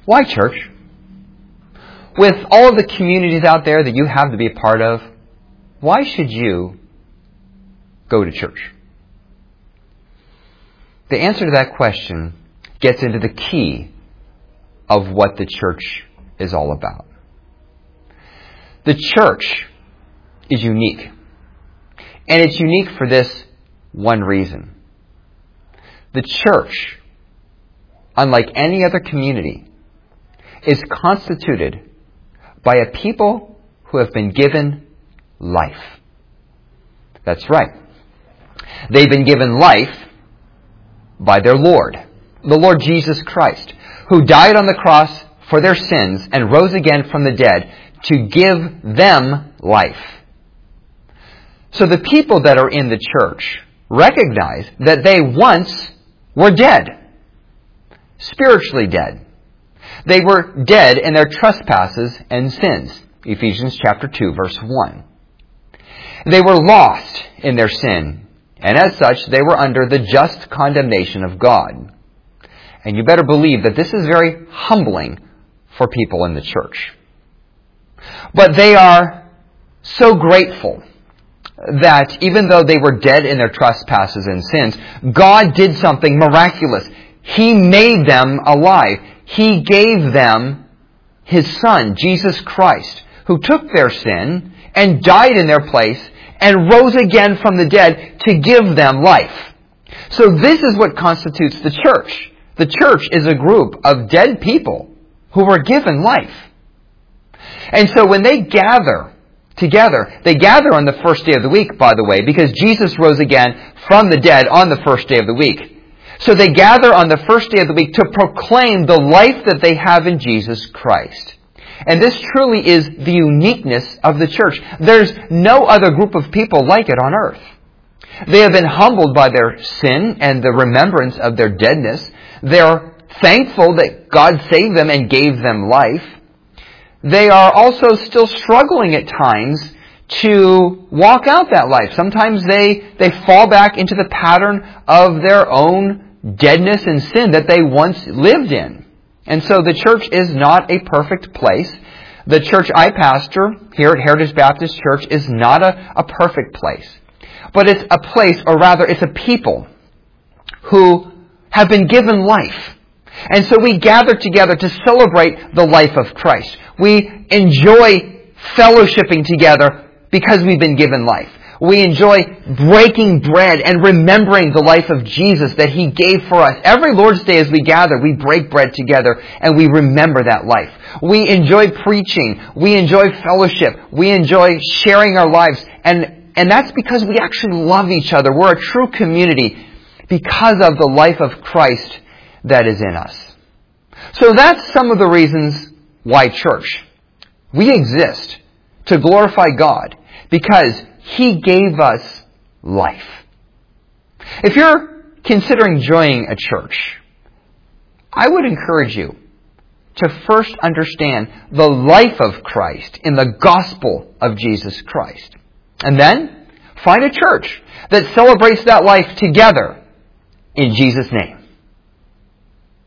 Why church? With all of the communities out there that you have to be a part of, why should you go to church? The answer to that question gets into the key of what the church is all about. The church is unique. And it's unique for this one reason. The church, unlike any other community, is constituted by a people who have been given life. That's right. They've been given life by their Lord, the Lord Jesus Christ, who died on the cross for their sins and rose again from the dead to give them life. So the people that are in the church recognize that they once were dead, spiritually dead. They were dead in their trespasses and sins. Ephesians chapter 2, verse 1. They were lost in their sin, and as such, they were under the just condemnation of God. And you better believe that this is very humbling for people in the church. But they are so grateful that even though they were dead in their trespasses and sins, God did something miraculous. He made them alive. He gave them His Son, Jesus Christ, who took their sin and died in their place and rose again from the dead to give them life. So this is what constitutes the church. The church is a group of dead people who were given life. And so when they gather together, they gather on the first day of the week, by the way, because Jesus rose again from the dead on the first day of the week. So they gather on the first day of the week to proclaim the life that they have in Jesus Christ. And this truly is the uniqueness of the church. There's no other group of people like it on earth. They have been humbled by their sin and the remembrance of their deadness. They're thankful that God saved them and gave them life. They are also still struggling at times to walk out that life. Sometimes they fall back into the pattern of their own deadness and sin that they once lived in. And so the church is not a perfect place. The church I pastor here at Heritage Baptist Church is not a perfect place. But it's a place, or rather it's a people who have been given life. And so we gather together to celebrate the life of Christ. We enjoy fellowshipping together because we've been given life. We enjoy breaking bread and remembering the life of Jesus that He gave for us. Every Lord's Day as we gather, we break bread together and we remember that life. We enjoy preaching. We enjoy fellowship. We enjoy sharing our lives. And that's because we actually love each other. We're a true community because of the life of Christ that is in us. So that's some of the reasons why church. We exist to glorify God because He gave us life. If you're considering joining a church, I would encourage you to first understand the life of Christ in the gospel of Jesus Christ. And then find a church that celebrates that life together in Jesus' name.